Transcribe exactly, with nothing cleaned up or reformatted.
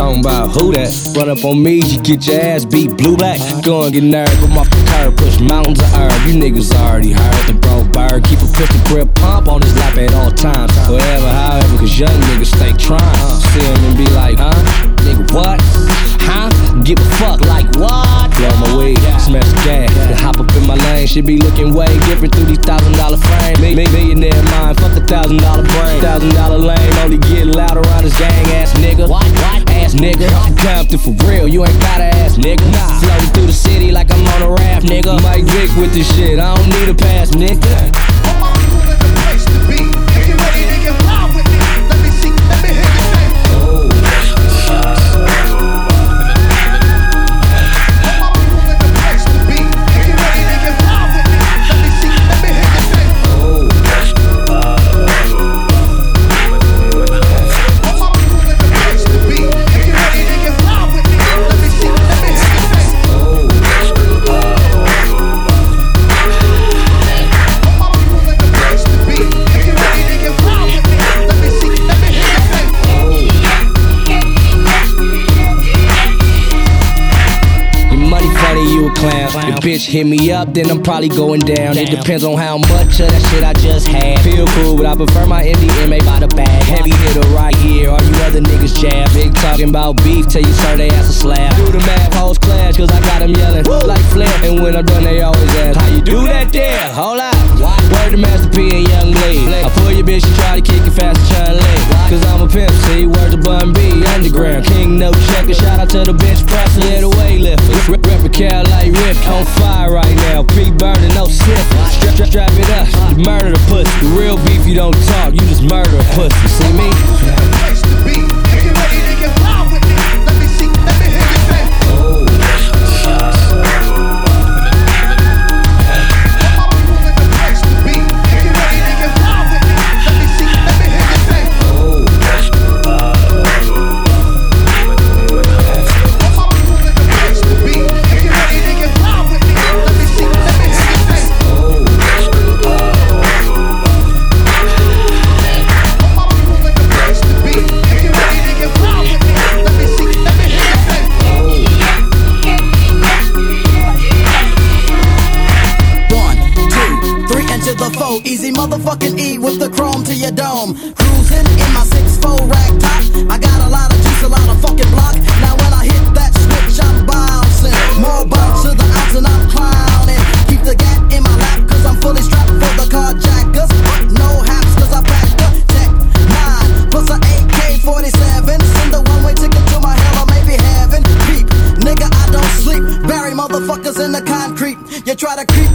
talking about who that? Run up on me, you get your ass beat blue black. Go and get nerve, come off the curb, push mountains of herb. You niggas already heard the bro bird. Keep a pistol grip pump on his lap at all times. Forever, however, cause young niggas stay trying. See him and be like, huh? Nigga, what? Huh? Give a fuck like what? Blow my weed, smash the gas, then hop up in my lane. Shit be looking way different through these thousand dollar frames. Me, me, millionaire mind, fuck a thousand dollar brain. Thousand dollar lane, only get loud around this gang ass nigga. What? What? Ass nigga. Compton for real, you ain't gotta ass nigga. Nah. Floating through the city like I'm on a raft, nigga. Mike Vick with this shit, I don't need a pass, nigga. All my people in the place to be. If you ready to get wild with me, let me see, let me hear you say. Oh. Your bitch hit me up, then I'm probably going down. It depends on how much of that shit I just had. Feel cool, but I prefer my M D M A by the bag. Heavy hitter right here, all you other niggas jab. Big talking about beef, tell you sir they ass a slab. Do the math, hoes clash, cause I got them yelling like Flip. And when I'm done, they always ask, how you do that there? Hold up. Word to Master P and Young Lee. I pull your bitch, she try to kick it fast and Chun Li. Cause I'm a pimp, see, word to Bun B. Underground, king no checker. Shout out to the bench presser, yeah, the weightlifters. Reppin' Cal like Rip, on fire right now. Pre-burning, no sniffing. Strap, strap, strap it up, you murder the pussy. The real beef, you don't talk, you just murder a pussy. See me? Place to be. If you ready to get wild with me, let me see, let me hear you say. Oh. Easy motherfucking E with the chrome to your dome. Cruising in my six four rag top. I got a lot of juice, a lot of fucking block. Now when I hit that switch, I'm bouncing. More bounce to the ounce and I'm clowning. Keep the gat in my lap cause I'm fully strapped for the carjackers. But no haps cause I packed the tech nine plus a A K forty-seven. Send a one-way ticket to my hell or maybe heaven. Creep, nigga I don't sleep. Bury motherfuckers in the concrete. You try to creep